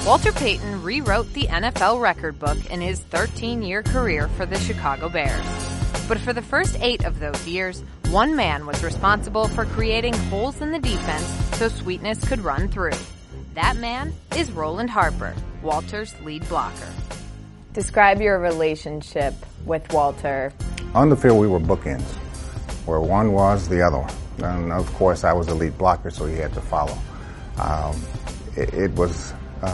Walter Payton rewrote the NFL record book in his 13-year career for the Chicago Bears. But for the first 8 of those years, one man was responsible for creating holes in the defense so sweetness could run through. That man is Roland Harper, Walter's lead blocker. Describe your relationship with Walter. On the field, we were bookends, where one was the other one. And of course, I was the lead blocker, so he had to follow. It was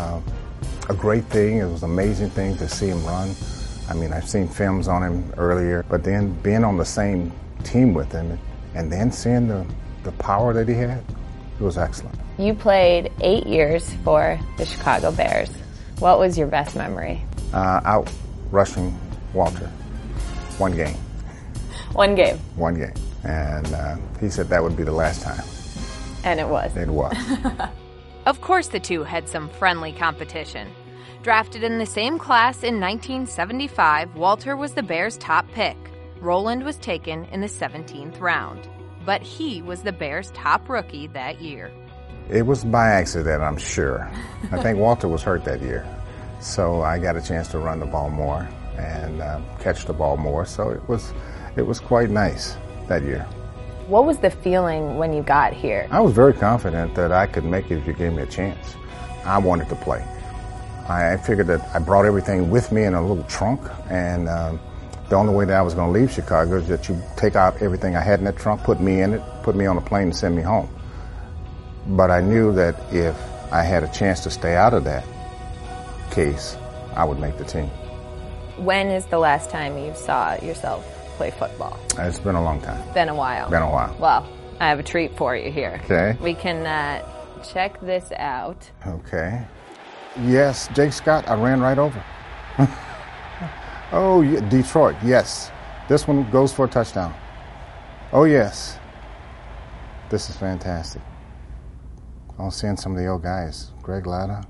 a great thing. It was an amazing thing to see him run. I mean, I've seen films on him earlier, but then being on the same team with him and then seeing the power that he had, it was excellent. You played 8 years for the Chicago Bears. What was your best memory? Out rushing Walter. One game. One game? One game. And he said that would be the last time. And it was? It was. Of course the two had some friendly competition. Drafted in the same class in 1975, Walter was the Bears' top pick. Roland was taken in the 17th round. But he was the Bears' top rookie that year. It was by accident, I'm sure. I think Walter was hurt that year. So I got a chance to run the ball more and catch the ball more. So it was quite nice that year. What was the feeling when you got here? I was very confident that I could make it if you gave me a chance. I wanted to play. I figured that I brought everything with me in a little trunk, and the only way that I was going to leave Chicago is that you take out everything I had in that trunk, put me in it, put me on a plane and send me home. But I knew that if I had a chance to stay out of that case, I would make the team. When is the last time you saw yourself play football? It's been a long time. Been a while. Been a while. Well, I have a treat for you here. Okay. We can check this out. Okay. Yes, Jake Scott, I ran right over. Oh, yeah, Detroit, yes. This one goes for a touchdown. Oh, yes. This is fantastic. I'm seeing some of the old guys. Greg Latta.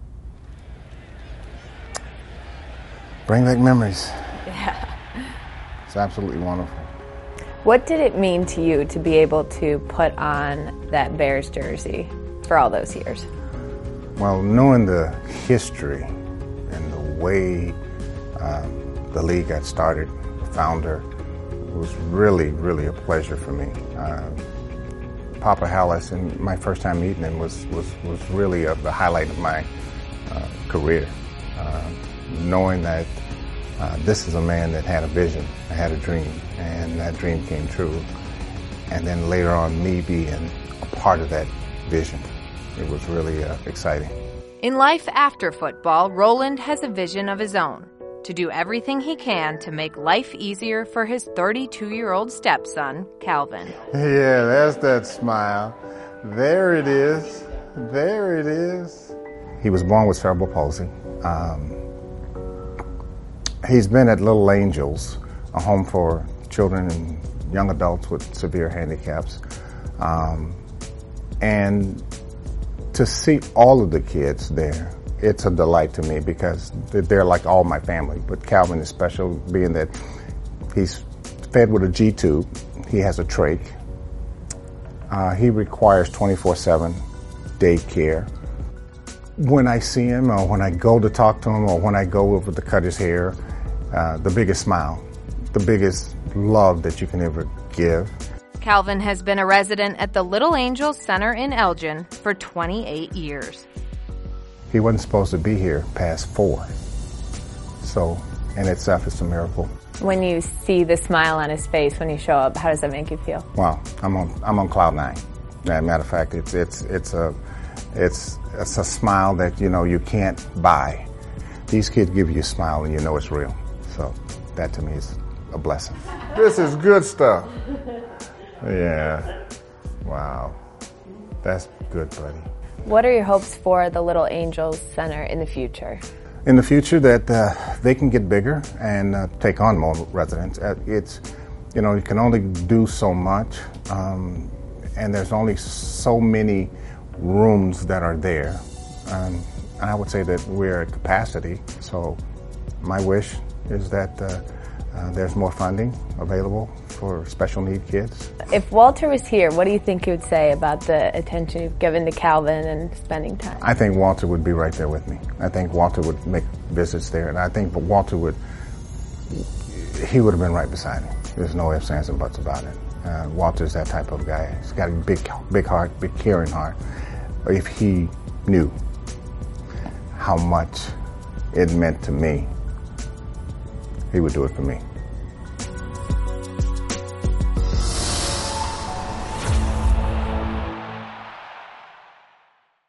Bring back memories. Yeah. It's absolutely wonderful. What did it mean to you to be able to put on that Bears jersey for all those years? Well, knowing the history and the way the league got started, the founder, was really, really a pleasure for me. Papa Hallis, and my first time meeting him was really the highlight of my career. Knowing that this is a man that had a vision, had a dream, and that dream came true. And then later on, me being a part of that vision. It was really exciting. In life after football, Roland has a vision of his own, to do everything he can to make life easier for his 32-year-old stepson, Calvin. Yeah, there's that smile. There it is. There it is. He was born with cerebral palsy. He's been at Little Angels, a home for children and young adults with severe handicaps. And to see all of the kids there, it's a delight to me because they're like all my family. But Calvin is special, being that he's fed with a G-tube. He has a trach. He requires 24/7 daycare. When I see him, or when I go to talk to him, or when I go over to cut his hair, the biggest smile, the biggest love that you can ever give. Calvin has been a resident at the Little Angels Center in Elgin for 28 years. He wasn't supposed to be here past 4. So, in itself, it's a miracle. When you see the smile on his face when you show up, how does that make you feel? Wow, I'm on cloud 9. As a matter of fact, it's a smile that you can't buy. These kids give you a smile and you know it's real. So that to me is a blessing. This is good stuff. Yeah. Wow. That's good, buddy. What are your hopes for the Little Angels Center in the future? In the future, that they can get bigger and take on more residents. It's, you can only do so much, and there's only so many rooms that are there. And I would say that we're at capacity. So my wish is that there's more funding available for special need kids. If Walter was here, what do you think he would say about the attention you've given to Calvin and spending time? I think Walter would be right there with me. I think Walter would make visits there, and I think Walter would have been right beside me. There's no ifs, ands, and buts about it. Walter's that type of guy. He's got a big heart, big caring heart. If he knew how much it meant to me, he would do it for me.